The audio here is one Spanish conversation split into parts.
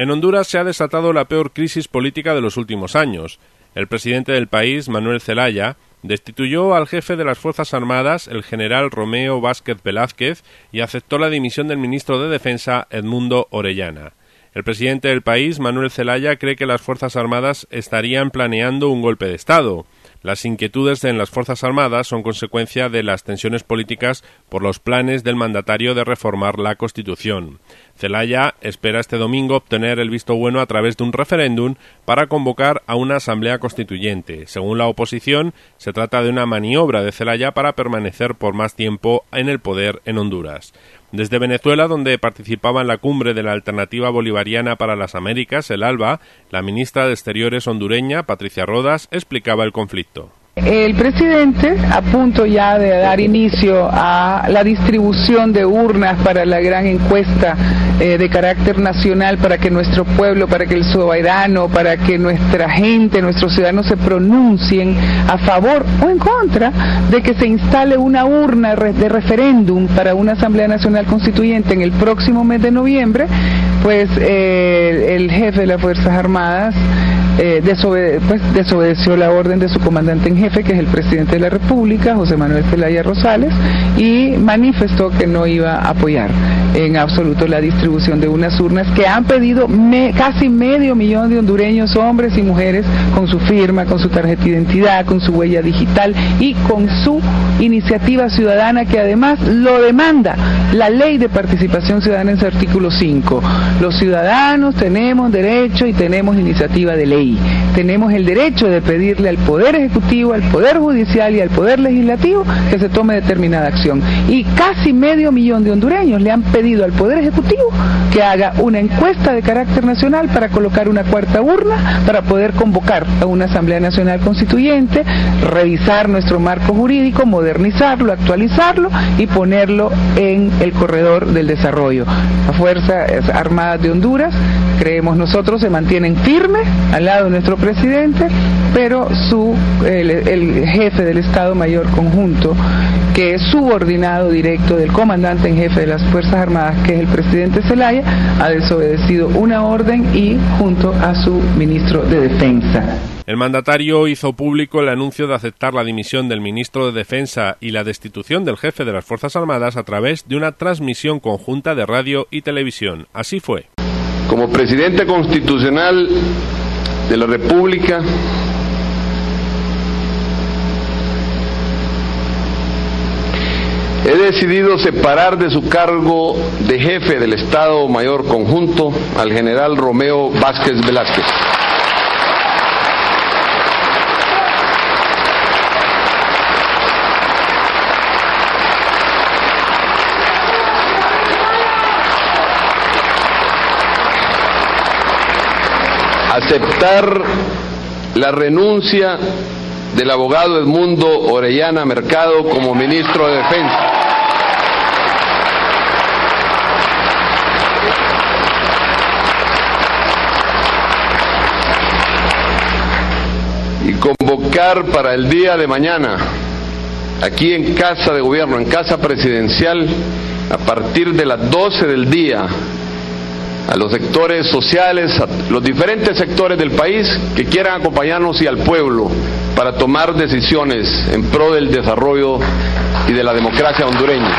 En Honduras se ha desatado la peor crisis política de los últimos años. El presidente del país, Manuel Zelaya, destituyó al jefe de las Fuerzas Armadas, el general Romeo Vázquez Velázquez, y aceptó la dimisión del ministro de Defensa, Edmundo Orellana. El presidente del país, Manuel Zelaya, cree que las Fuerzas Armadas estarían planeando un golpe de Estado. Las inquietudes en las Fuerzas Armadas son consecuencia de las tensiones políticas por los planes del mandatario de reformar la Constitución. Zelaya espera este domingo obtener el visto bueno a través de un referéndum para convocar a una asamblea constituyente. Según la oposición, se trata de una maniobra de Zelaya para permanecer por más tiempo en el poder en Honduras. Desde Venezuela, donde participaba en la cumbre de la Alternativa Bolivariana para las Américas, el ALBA, la ministra de Exteriores hondureña, Patricia Rodas, explicaba el conflicto. El presidente, a punto ya de dar inicio a la distribución de urnas para la gran encuesta de carácter nacional, para que nuestro pueblo, para que el ciudadano, para que nuestra gente, nuestros ciudadanos se pronuncien a favor o en contra de que se instale una urna de referéndum para una Asamblea Nacional Constituyente en el próximo mes de noviembre, el jefe de las Fuerzas Armadas desobedeció la orden de su comandante en jefe, que es el presidente de la República, José Manuel Zelaya Rosales, y manifestó que no iba a apoyar en absoluto la distribución de unas urnas que han pedido casi 500,000 de hondureños, hombres y mujeres, con su firma, con su tarjeta de identidad, con su huella digital y con su iniciativa ciudadana, que además lo demanda la Ley de Participación Ciudadana en su artículo 5. Los ciudadanos tenemos derecho y tenemos iniciativa de ley. Tenemos el derecho de pedirle al Poder Ejecutivo, al Poder Judicial y al Poder Legislativo que se tome determinada acción. Y casi 500,000 de hondureños le han pedido al Poder Ejecutivo que haga una encuesta de carácter nacional para colocar una cuarta urna, para poder convocar a una Asamblea Nacional Constituyente, revisar nuestro marco jurídico, modernizarlo, actualizarlo y ponerlo en el corredor del desarrollo. Las Fuerzas Armadas de Honduras, creemos nosotros, se mantienen firmes al lado de nuestro presidente, pero el jefe del Estado Mayor Conjunto, que es subordinado directo del comandante en jefe de las Fuerzas Armadas, que es el presidente Zelaya, ha desobedecido una orden y junto a su ministro de Defensa. El mandatario hizo público el anuncio de aceptar la dimisión del ministro de Defensa y la destitución del jefe de las Fuerzas Armadas a través de una transmisión conjunta de radio y televisión. Así fue. Como presidente constitucional de la República, he decidido separar de su cargo de jefe del Estado Mayor Conjunto al general Romeo Vázquez Velázquez. Aceptar la renuncia del abogado Edmundo Orellana Mercado como ministro de Defensa. Y convocar para el día de mañana, aquí en Casa de Gobierno, en Casa Presidencial, a partir de las 12 del día, a los sectores sociales, a los diferentes sectores del país que quieran acompañarnos y al pueblo para tomar decisiones en pro del desarrollo y de la democracia hondureña.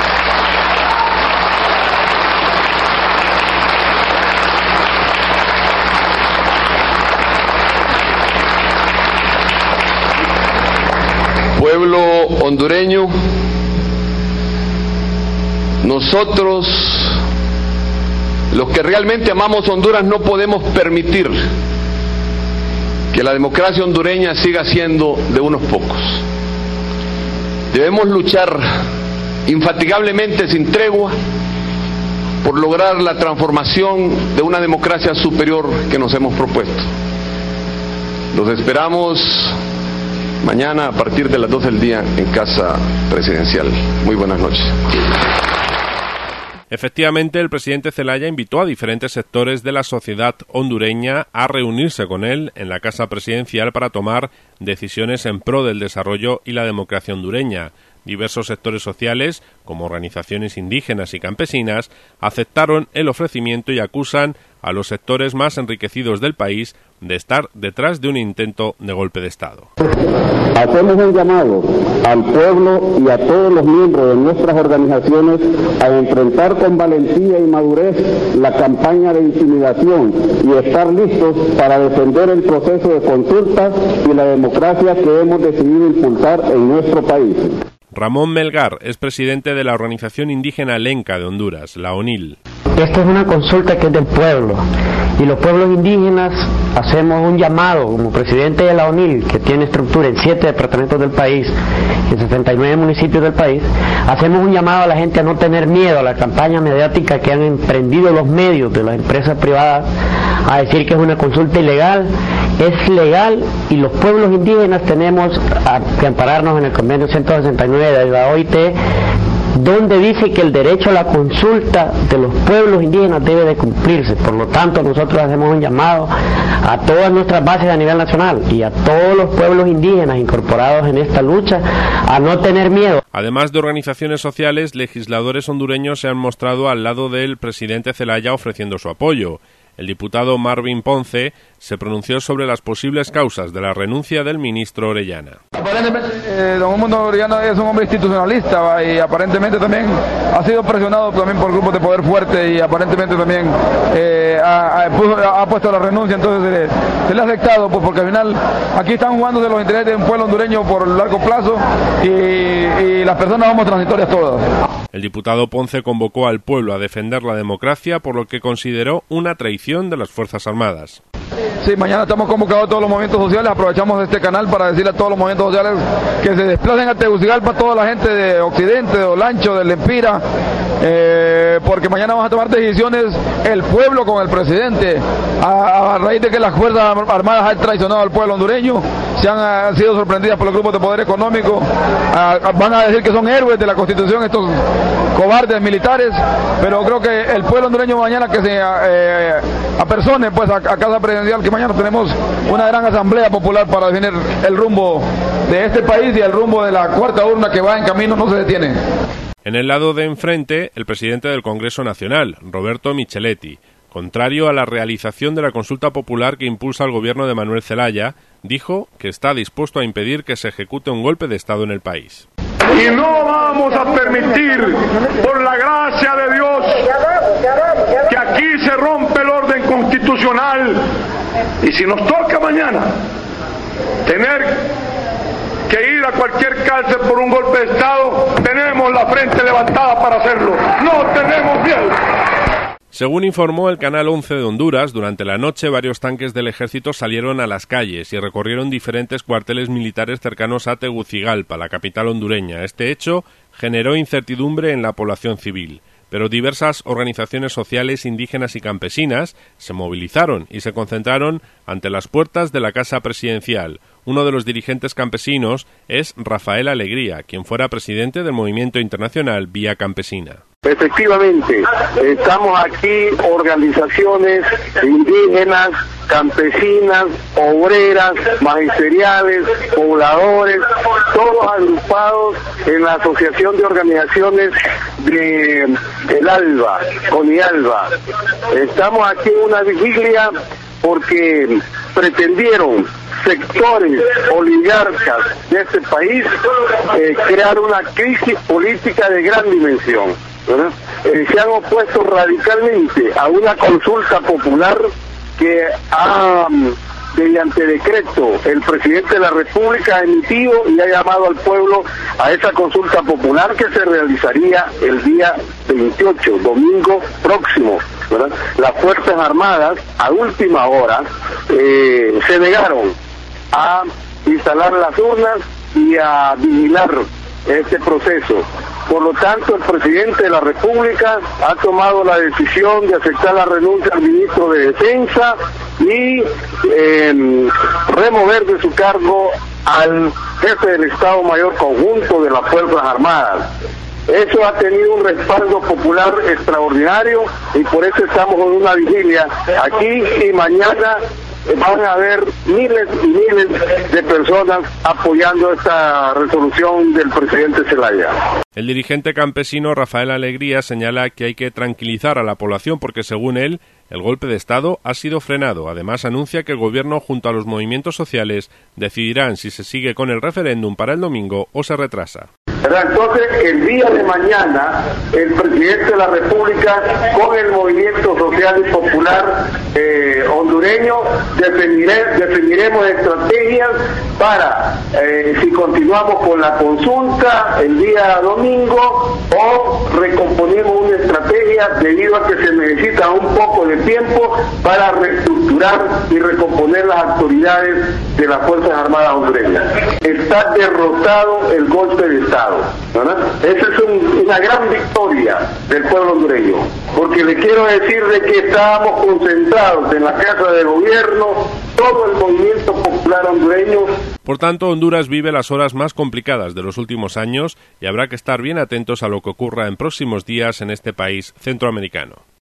Pueblo hondureño, nosotros, los que realmente amamos Honduras, no podemos permitir que la democracia hondureña siga siendo de unos pocos. Debemos luchar infatigablemente, sin tregua, por lograr la transformación de una democracia superior que nos hemos propuesto. Los esperamos mañana a partir de las 12 del día en Casa Presidencial. Muy buenas noches. Efectivamente, el presidente Zelaya invitó a diferentes sectores de la sociedad hondureña a reunirse con él en la Casa Presidencial para tomar decisiones en pro del desarrollo y la democracia hondureña. Diversos sectores sociales, como organizaciones indígenas y campesinas, aceptaron el ofrecimiento y acusan a los sectores más enriquecidos del país de estar detrás de un intento de golpe de Estado. Hacemos un llamado al pueblo y a todos los miembros de nuestras organizaciones a enfrentar con valentía y madurez la campaña de intimidación y estar listos para defender el proceso de consultas y la democracia que hemos decidido impulsar en nuestro país. Ramón Melgar es presidente de la organización indígena Lenca de Honduras, la ONIL. Esta es una consulta que es del pueblo, y los pueblos indígenas hacemos un llamado, como presidente de la ONIL, que tiene estructura en 7 departamentos del país, en 79 municipios del país, hacemos un llamado a la gente a no tener miedo a la campaña mediática que han emprendido los medios de las empresas privadas, a decir que es una consulta ilegal. Es legal, y los pueblos indígenas tenemos que ampararnos en el convenio 169 de la OIT, donde dice que el derecho a la consulta de los pueblos indígenas debe de cumplirse. Por lo tanto, nosotros hacemos un llamado a todas nuestras bases a nivel nacional y a todos los pueblos indígenas incorporados en esta lucha a no tener miedo. Además de organizaciones sociales, legisladores hondureños se han mostrado al lado del presidente Zelaya ofreciendo su apoyo. El diputado Marvin Ponce se pronunció sobre las posibles causas de la renuncia del ministro Orellana. Aparentemente, don Mundo Orellana es un hombre institucionalista, y aparentemente también ha sido presionado también por grupos de poder fuerte, y aparentemente también ha puesto la renuncia. Entonces se le ha afectado, pues, porque al final aquí están jugándose los intereses de un pueblo hondureño por largo plazo, y las personas vamos transitorias todas. El diputado Ponce convocó al pueblo a defender la democracia, por lo que consideró una traición de las Fuerzas Armadas. Sí, mañana estamos convocados a todos los movimientos sociales, aprovechamos este canal para decirle a todos los movimientos sociales que se desplacen a Tegucigalpa, toda la gente de Occidente, de Olancho, de Lempira, porque mañana vamos a tomar decisiones el pueblo con el presidente, a raíz de que las Fuerzas Armadas han traicionado al pueblo hondureño, han sido sorprendidas por los grupos de poder económico, van a decir que son héroes de la Constitución estos cobardes militares, pero creo que el pueblo hondureño mañana que se apersone pues a Casa Presidencial, que mañana tenemos una gran asamblea popular para definir el rumbo de este país, y el rumbo de la cuarta urna que va en camino no se detiene. En el lado de enfrente, el presidente del Congreso Nacional, Roberto Micheletti, contrario a la realización de la consulta popular que impulsa el gobierno de Manuel Zelaya, dijo que está dispuesto a impedir que se ejecute un golpe de Estado en el país. Y no vamos a permitir, por la gracia de Dios, que aquí se rompe el orden constitucional, y si nos toca mañana tener que ir a cualquier cárcel por un golpe de Estado, tenemos la frente levantada para hacerlo. No tenemos miedo. Según informó el Canal 11 de Honduras, durante la noche varios tanques del ejército salieron a las calles y recorrieron diferentes cuarteles militares cercanos a Tegucigalpa, la capital hondureña. Este hecho generó incertidumbre en la población civil, pero diversas organizaciones sociales indígenas y campesinas se movilizaron y se concentraron ante las puertas de la Casa Presidencial. Uno de los dirigentes campesinos es Rafael Alegría, quien fuera presidente del movimiento internacional Vía Campesina. Efectivamente, estamos aquí organizaciones indígenas, campesinas, obreras, magisteriales, pobladores, todos agrupados en la Asociación de Organizaciones de El Alba, CONIALBA. Estamos aquí en una vigilia porque pretendieron sectores oligarcas de este país crear una crisis política de gran dimensión. Se han opuesto radicalmente a una consulta popular que ha, mediante decreto, el presidente de la República ha emitido y ha llamado al pueblo a esa consulta popular que se realizaría el día 28, domingo próximo, ¿verdad? Las Fuerzas Armadas, a última hora, se negaron a instalar las urnas y a vigilar este proceso. Por lo tanto, el presidente de la República ha tomado la decisión de aceptar la renuncia al ministro de Defensa y remover de su cargo al jefe del Estado Mayor Conjunto de las Fuerzas Armadas. Eso ha tenido un respaldo popular extraordinario y por eso estamos en una vigilia aquí, y mañana van a haber miles y miles de personas apoyando esta resolución del presidente Zelaya. El dirigente campesino Rafael Alegría señala que hay que tranquilizar a la población porque, según él, el golpe de Estado ha sido frenado. Además, anuncia que el gobierno, junto a los movimientos sociales, decidirán si se sigue con el referéndum para el domingo o se retrasa. Entonces, el día de mañana, el presidente de la República, con el movimiento social y popular hondureño, definiremos estrategias para, si continuamos con la consulta el día domingo, o recomponemos una estrategia debido a que se necesita un poco de tiempo para reestructurar y recomponer las autoridades de las Fuerzas Armadas hondureñas. Está derrotado el golpe de Estado, ¿verdad? Esa es una gran victoria del pueblo hondureño, porque le quiero decir de que estábamos concentrados en la Casa de Gobierno, todo el movimiento popular hondureño. Por tanto, Honduras vive las horas más complicadas de los últimos años y habrá que estar bien atentos a lo que ocurra en próximos días en este país centroamericano.